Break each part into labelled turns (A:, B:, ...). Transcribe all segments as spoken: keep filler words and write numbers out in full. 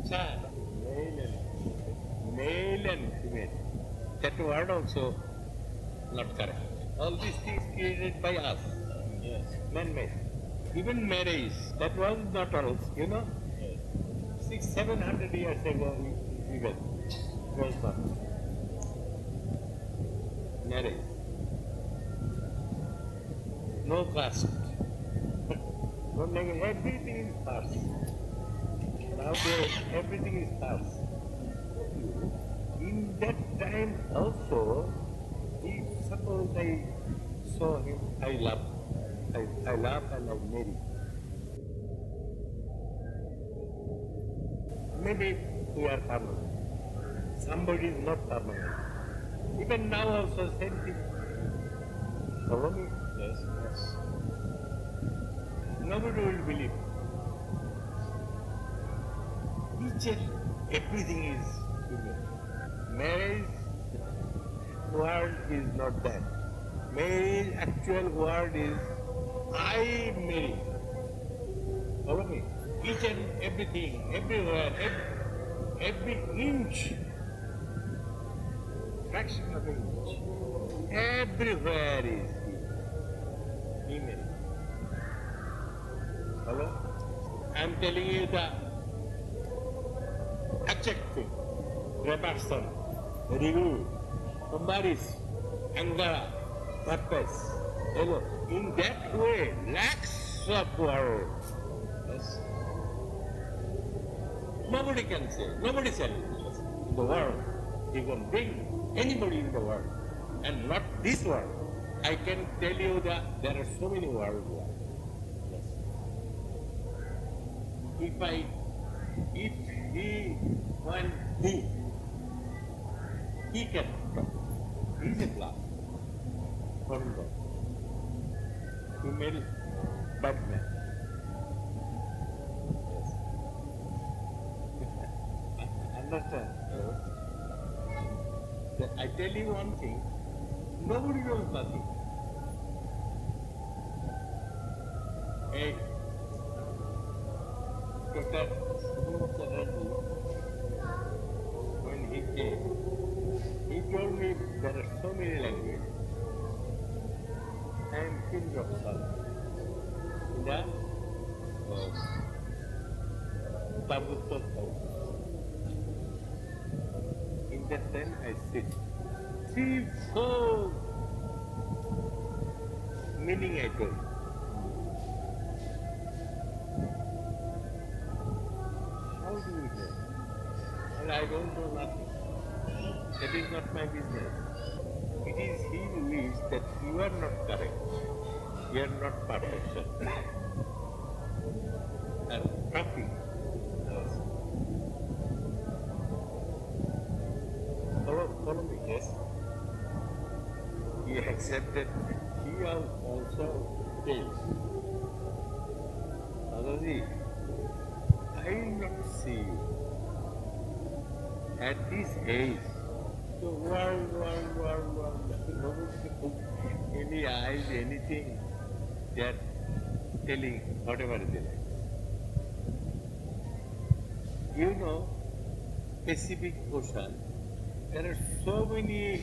A: child, male and male and female. That word also not correct. All these things created by us. Yes. Man-made. Even marriage, that was not us, you know. Yes. Six, seven hundred years ago, even was not. Marriage. No caste. No language. Everything is past. Nowadays, everything is past. In that time also, if suppose I saw him, I love, I, I love and I marry. Maybe we are permanent. Somebody is not permanent. Even now also same thing. Follow me? Yes, yes. Nobody will believe. Each and everything is human. Marriage word is not that. Marriage actual word is I marry. Follow me? Each and everything, everywhere, every, every inch, fraction of an inch, everywhere is he. He married. Hello? I'm telling you the exact thing. Robertson, review, Paris, Angara, purpose. Hello. In that way, lakhs of words. Yes. Nobody can say, nobody said in the world. You can bring anybody in the world, and not this world. I can tell you that there are so many worlds. Yes. If I, if he, when he, he can talk. He is a class from God. Female Batman. Understand? Yes. I tell you one thing, nobody knows nothing. Hey, Doctor Chatterjee, when he came, he told me there are so many languages. I am king of South. In the Tabutha South. In that time I sit. Three, four meaning I told. How do you know? Well, I don't know nothing. That is not my business. It is he who is that you are not correct. You are not perfection. And talking. Yes. Follow, follow me, yes? He accepted. He also tells. Mataji, I will not see you. At this age, the world, world, world, world, nobody, any eyes, anything, they are telling whatever they like. You know, Pacific Ocean, there are so many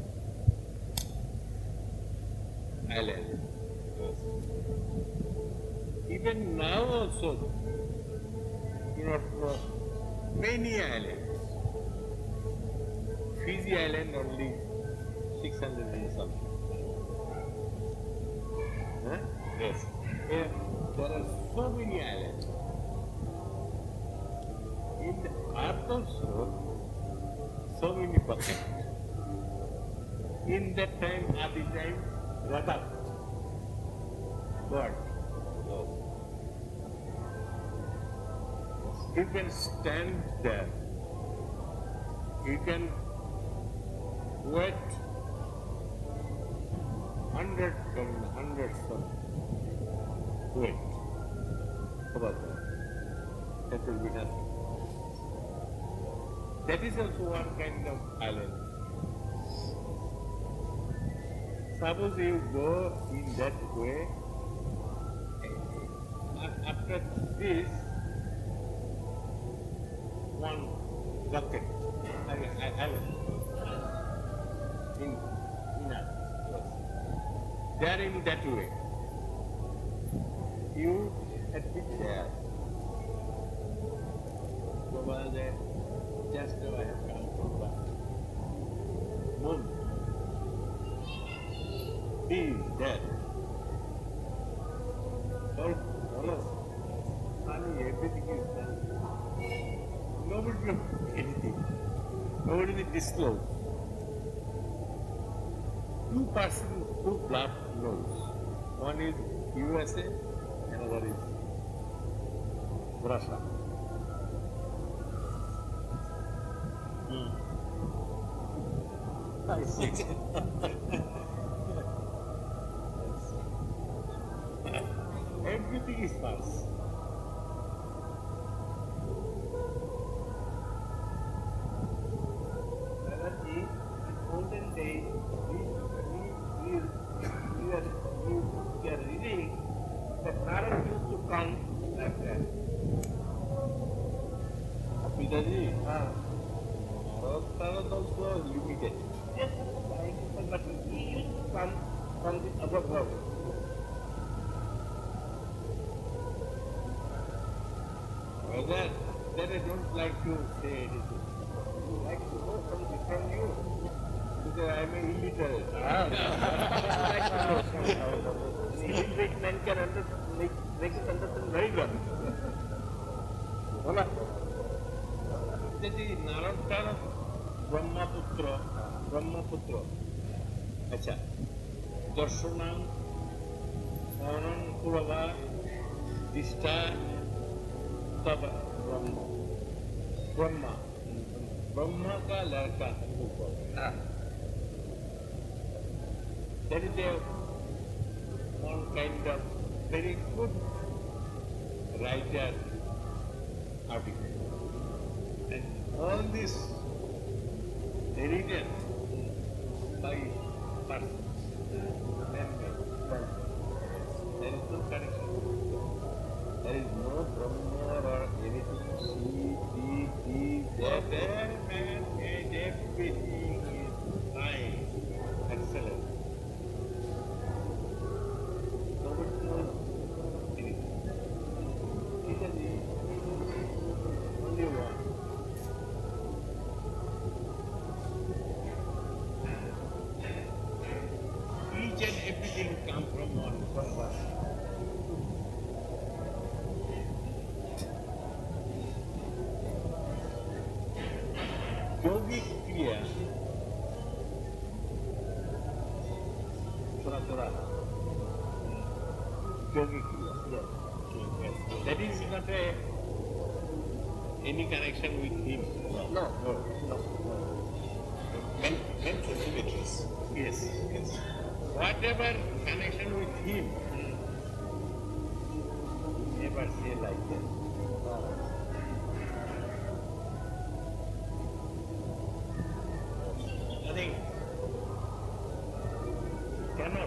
A: islands. Even now also, you not know, many islands. Fiji Island only six hundred and something. Huh? Yes. Here, there are so many islands. In the earth also, so many buckets. In that time, at the time, Radha, God. You can stand there. You can wait hundreds and hundreds of wait about that. That will be nothing. That is also one kind of island. Suppose you go in that way, after this, one bucket. I, I have it. In, in a, they are in that way. You admit there. Over there, just now I have come from the moon. He is there. All, all of money, everything is done. Nobody knows anything. Nobody will disclose. Two persons who bluff knows. One is U S A, another is Russia. Hmm. I see. Everything is false. In olden days, we, we, we, we, are, we, we are reading the current used to come like that. Pidaji, current also limited. Yes, but he used to come from the other world. Whether that I don't like to say anything. I like to know something from you. Because I am a illiterate. Ah. I like to know something. An illiterate man can understand, make, make it understand very well. Hola. That is Narotara Brahmaputra. Brahmaputra. Acha. Darshanam, Anand Kurava, Dishta, तब ब्रह्म ब्रह्मा ब्रह्मा का लड़का that is a one kind of very good writer article, and all this written by persons, man-made. There is no connection. There is no Brahma or anything, she, he, he, that, that, man, and everything is fine, excellent. Nobody knows anything. He is the only one. Each and everything comes from one Brahma. Yogic Kriya, Thora Thora, Yogic Kriya, yes. Yes. That is not a, any connection with him. No, no, no. no.
B: Men, mental images.
A: Yes.
B: Yes.
A: Whatever connection with him, never say like that. No. Nothing. Cannot.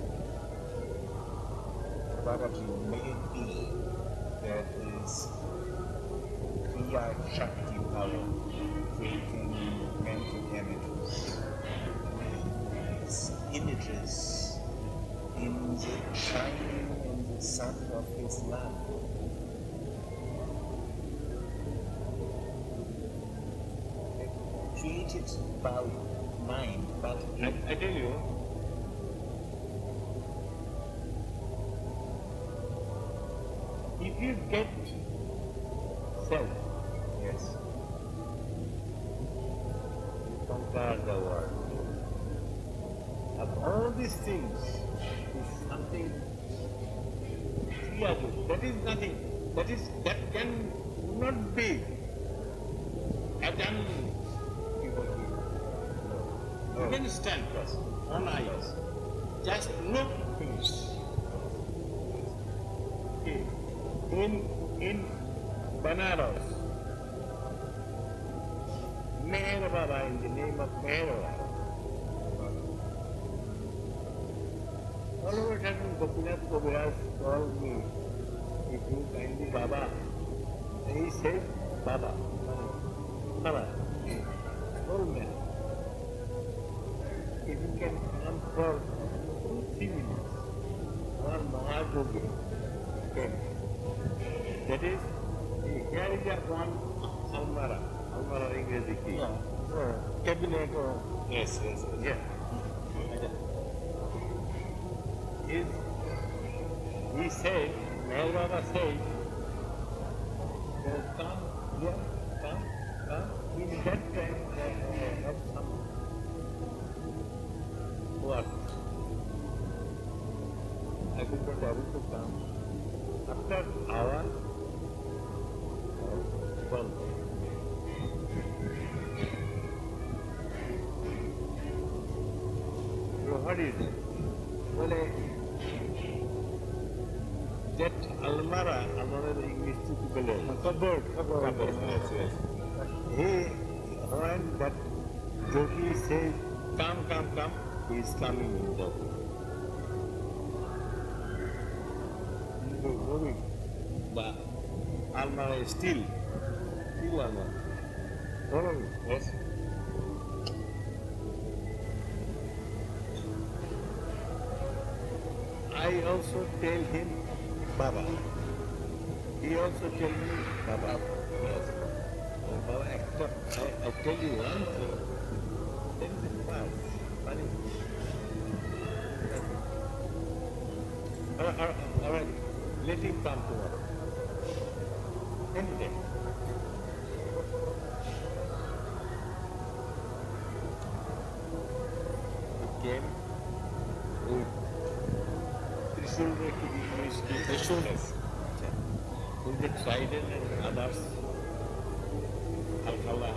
B: Probably may it be that is Kriya Shakti power creating mental images. These images in the shining in the sun of his love. Created by mind, but
A: I, I tell you, if you get self,
B: yes,
A: you conquer the world. Of all these things is something Kriyadu. That is nothing. That is that can not be a done. You can stand first, on eyes. Just look things. Okay. In in Banaras, Meher Baba, in the name of Meher Baba, all of a sudden Gopinath Kaviraj called me, if you kindly Baba, and he said Baba. Alright. Old man. If you can come for two, three minutes, one Mahayogi came. That is, here is a one Almara. Almara English key.
B: Yeah.
A: Cabinet.
B: Yes, yes.
A: Yeah. Is, he said, Meher Baba said, "Oh, come here, come, come." In that time, they had some work. I could not able to come. After hour, one. So what is it? Well, eh, that Almara, Almara English to people, cupboard, cupboard.
B: Yes, yes.
A: He, when that Jogi says, come, come, come, he is coming in the moving. But Almara is still, still Almara. Follow me.
B: Yes.
A: I also tell him, Baba. He also tell me, Baba. Yes. Oh, Baba, except I, I tell you one thing. There is a class. Funny. All right, all right, all right. Let him come tomorrow. Any day. He came with Trishul to the English Trishul. With the trident and others. Alcala.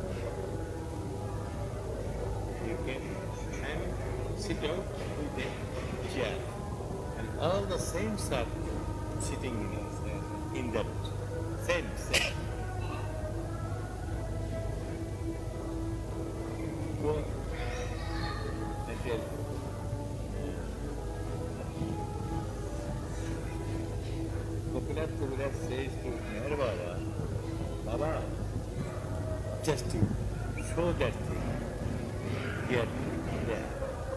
A: You can and sit out with the chair. And all the saints are sitting in, in that same set. Go and tell. Gopinath Kaviraj says to Meher Baba, Baba, just to show that thing here, there.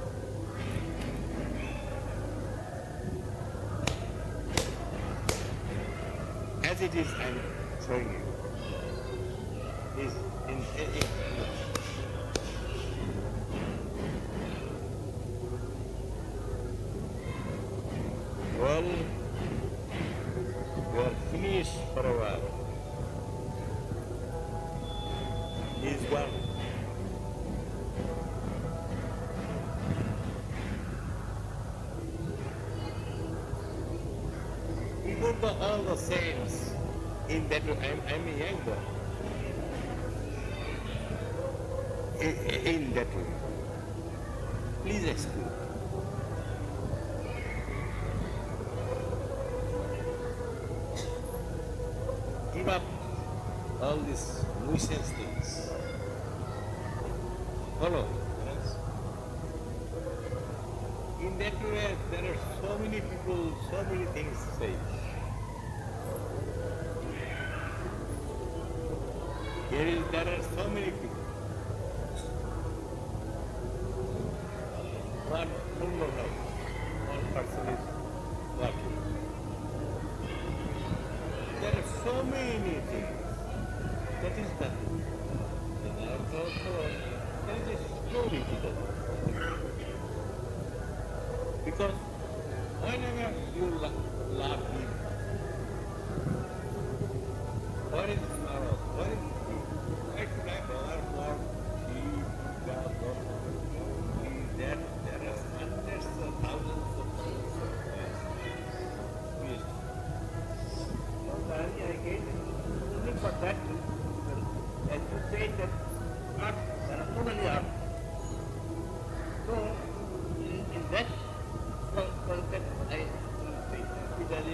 A: As it is, I'm showing you. Is in, in, in well, we are finished for a while. He's gone. We put the, all the saints in that room. I'm, I'm a young boy. In, in that room. Please excuse. Give up all these nuisance things. Follow.
B: Yes.
A: In that way, there are so many people, so many things said. Here is, there are so many people. One full of life. One person is working. There are so many things. That is nothing. And also, there is a story to that. Because whenever you la- laugh, what is tomorrow? What is why should I bother for sheep, cows, is that there are hundreds of thousands of things of yes. So finally I get only for that as you say that art, there are so many art. So in, in that concept I say particularly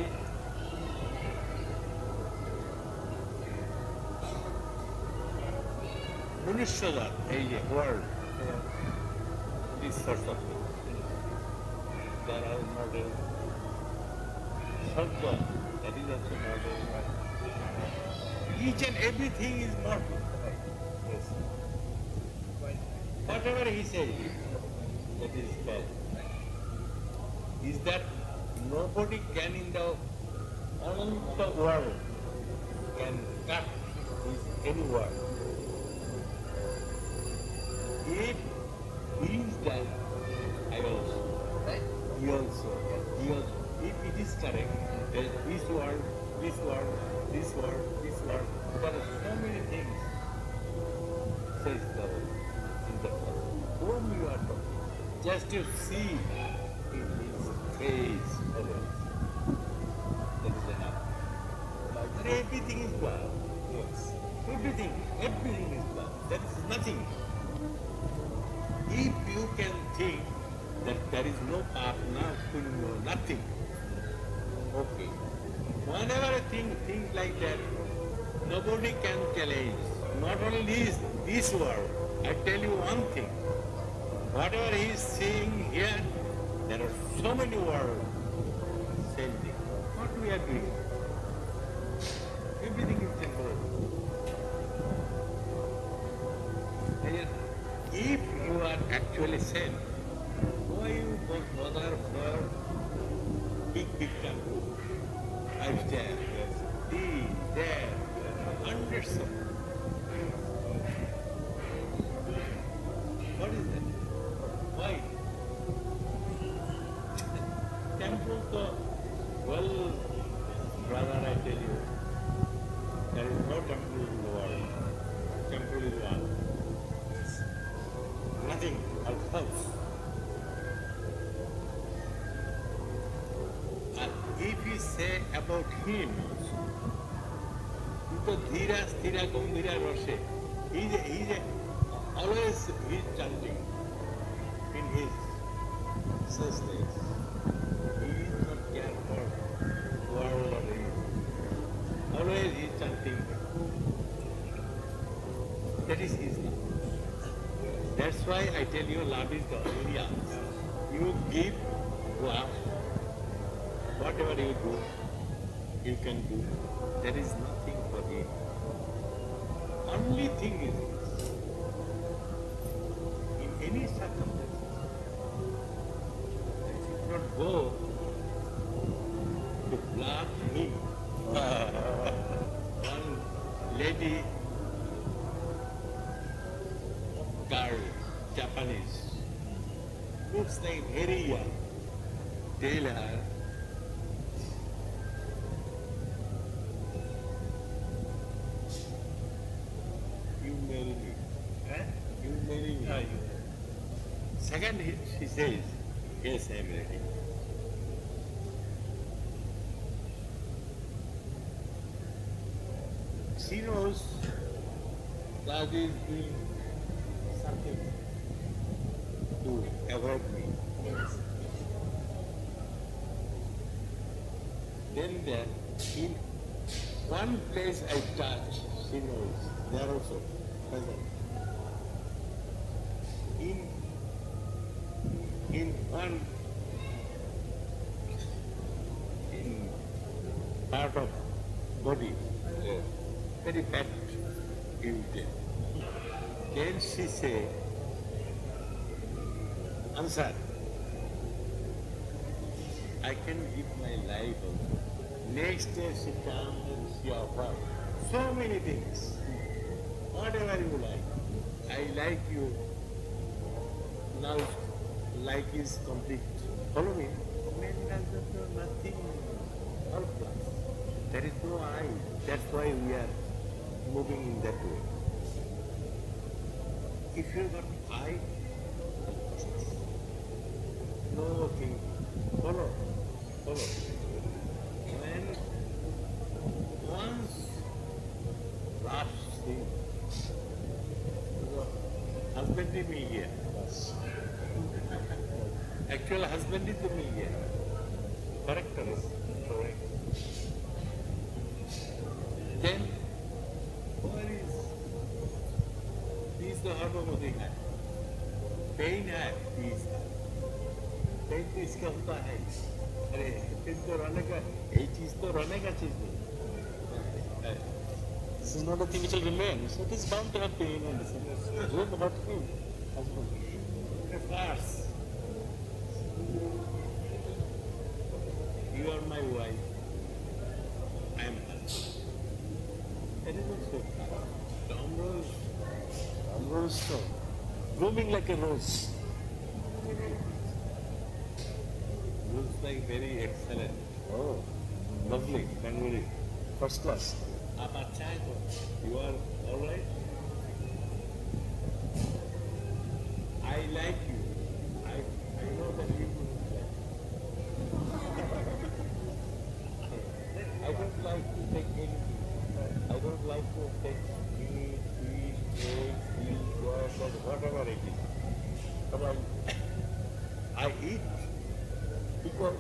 A: Munishyadat, a word, this sort of thing. There are modern Sadhva, that is also modern. Each and everything is modern. Whatever he says, that is bad. Is that nobody can in the Ananta world can cut his any word. If he is done, I also.
B: Right?
A: He also. He also. If it is correct, that this word, this word, this word, this word, there are so many things, says the in the whom you are talking. Just to see in his face, always. That is enough. But everything is God.
B: Yes.
A: Everything, everything is God. There is nothing. If you can think that there is no partner, no nothing, okay. Whenever I think things like that, nobody can challenge. Not only this, this world. I tell you one thing. Whatever he is saying here, there are so many worlds. Same thing. What we are doing? Everything is temporary. And yet, if you are actually sent, why you bother for big, big temple? Five stairs, these, there, hundreds of. What is that? Why? Temple, so, well, brother, I tell you, there is no temple in the world. Temple is one. Nothing else. And if we say about him, to dhira sthira gambhira rase, he's a, he's a, always he's chanting in his senses. He is not care for world or anything. Always he's chanting. That is his love. That's why I tell you, love is the only answer. You give love, whatever you do, you can do. There is nothing for him. Only thing is this. In any circumstances, you should not go to block him. One lady, girl, Japanese, looks like very young. Tell her, you marry me.
B: Huh?
A: You marry me.
B: Ah, you.
A: Second, he- she says, yes, I am ready. She knows that is doing something to avoid me. Then there, in one place I touch, she knows, there also present. In, in one, in part of body, uh, very fat irritate. Then she say, answer, I can give my life also. Next day she comes and she offers so many things. Whatever you like. I like you. Now like is complete. Follow me. Man does not know nothing. All plus. There is no I. That's why we are moving in that way. If you got I, no thing. Follow. Follow. When once last thing, husband is me here. Actual husband is me here. Correct or not? Correct. Then, where is peace? The harmony है, pain है, peace है. Pain तो इसका होता है. अरे pain तो रहने का, ये चीज तो रहने का चीज नहीं. This is not a thing which will remain. So it is bound to have pain and this. Don't hurt him. Husband. Of course. You are my wife. I am husband. That is also Tom Rose. Tom Rose, so blooming like a rose. Looks like very excellent. Oh, lovely, Bengali. First class. आप अच्छा है तो you are all right. I like you. I I know that you like. I don't like to take anything. I don't like to take meat, fish, eggs, milk, water, whatever it is. But I, I eat because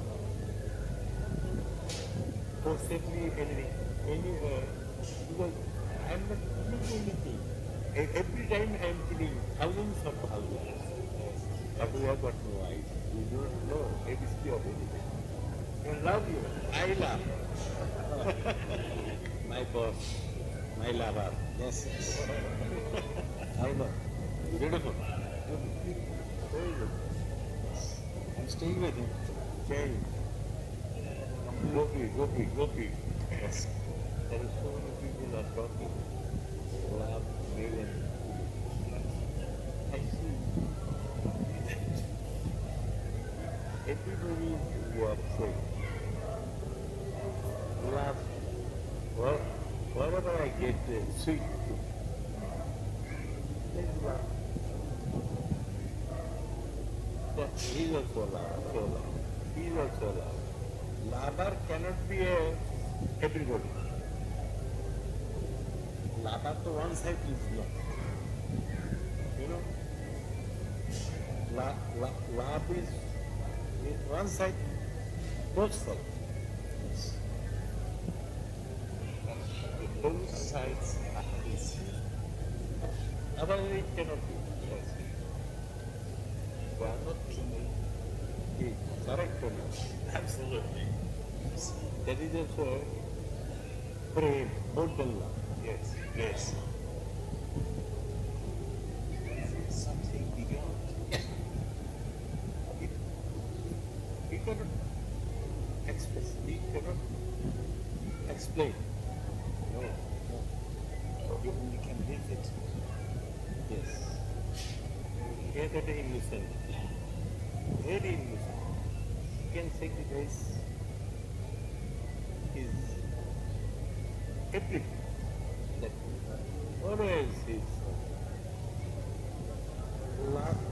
A: possibly any anywhere because I am not eating anything. E- Every time I am killing thousands of thousands. But we have got no eyes. We don't know A B C of anything. I love you. I love. My boss, my lover. Yes, yes. I know. Beautiful. Very good. I'm staying with him. Staying. Gopi, Gopi, Gopi. Yes. There are so many people are talking. Love, million. I see. Everybody who are saying, love, well, whatever I get, uh, sweet. There's love. But he's also love, so love. He's also love. Lover cannot be a everybody. Lover to one side is love. You know? La, la, love is, is one side, both sides.
B: Both sides are easy.
A: Otherwise it cannot be.
B: Yes. We are not killing.
A: Yes, correct or not?
B: Absolutely.
A: That is also prem, more than love.
B: Yes. Yes. This is something beyond.
A: It, we cannot express, we cannot explain. No, no.
B: Even you can live it.
A: Yes. Here that is innocent. Very innocent. You can sacrifice his everything. That always is love